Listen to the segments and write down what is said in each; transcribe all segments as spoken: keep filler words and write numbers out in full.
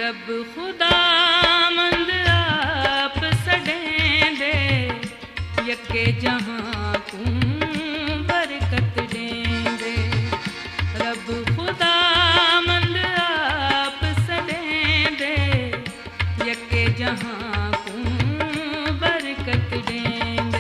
रब खुदा मंद आप सडेंदे यके जहां को बरकत देंदे। रब खुदा मंद आप सडेंदे यके जहां को बरकत देंदे।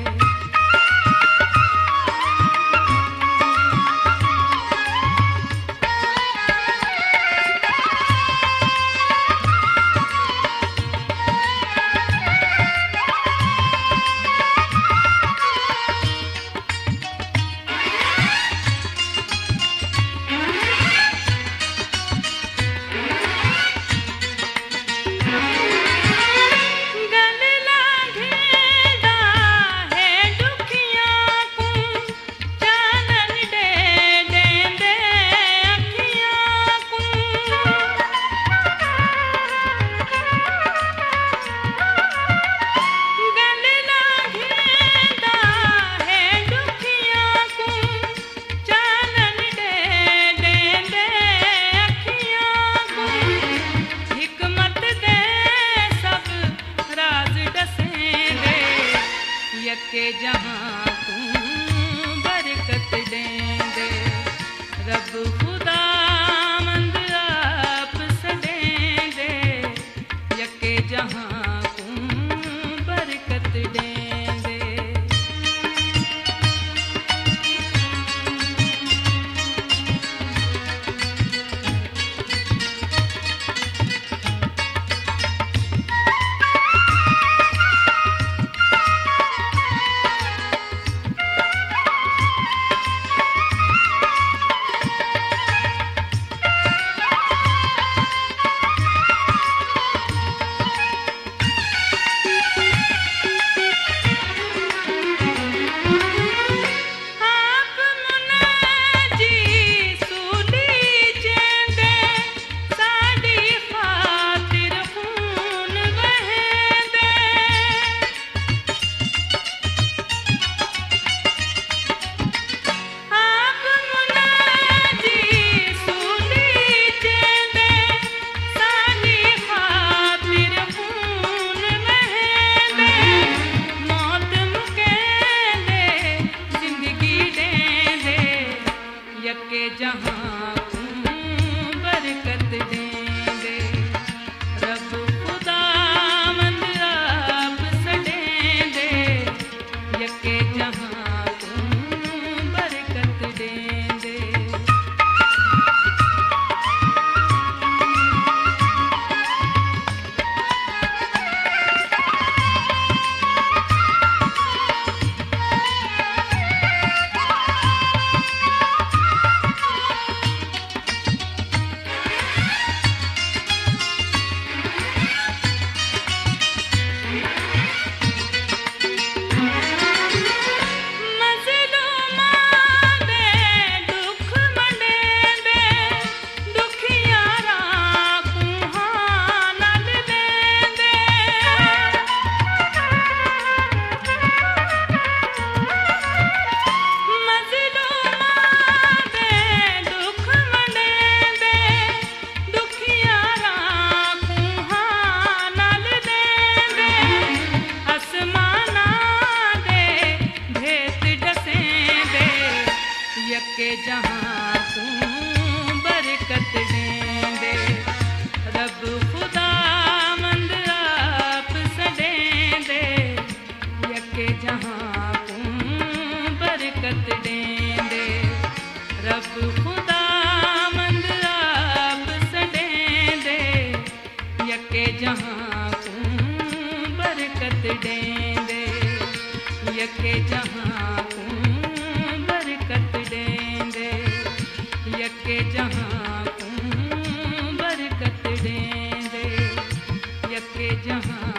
यके जहां को बरकत देंदे। रब खुदा मंद आप सडेंदे यके जहां को बरकत देंदे। यके जहां को बरकत देंदे। रब खुदा मंद आप सडेंदे यके जहां को बरकत देंदे। यके जहां को बरकत देंदे। रब खुदा मंद आप सडेंदे यके जहां को बरकत देंदे। रब खुदा मंद आप सडेंदे यके जहां को बरकत देंदे। यके जहां को बरकत देंदे। यके जहां को बरकत देंदे। यके जहां